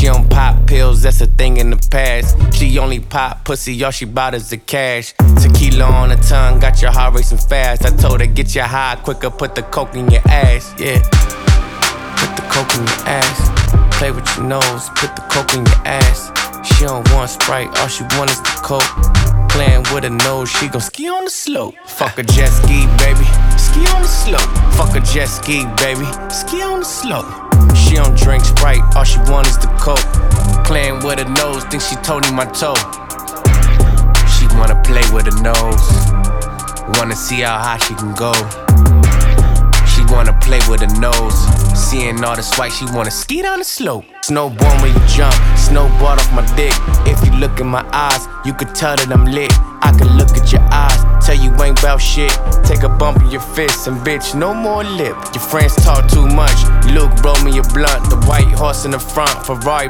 She don't pop pills, that's a thing in the past. She only pop pussy, all she bout is the cash. Tequila on her tongue, got your heart racing fast. I told her get your high quicker, put the coke in your ass. Yeah, put the coke in your ass. Play with your nose, put the coke in your ass. She don't want Sprite, all she want is the coke. Playing with her nose, she gon' ski on the slope. Fuck a jet ski, baby, ski on the slope. Fuck a jet ski, baby, ski on the slope. She don't drink Sprite, all she want is the coke. Playing with her nose, think she Tony my toe. She wanna play with her nose, wanna see how high she can go. She wanna play with her nose, seeing all the swipe, she wanna ski down the slope. Snowboard when you jump, snowboard off my dick. If you look in my eyes, you could tell that I'm lit. I can look at your eyes, tell you ain't bout shit. Take a bump in your fist and bitch, no more lip. Your friends talk too much, Luke roll me a blunt. The white horse in the front, Ferrari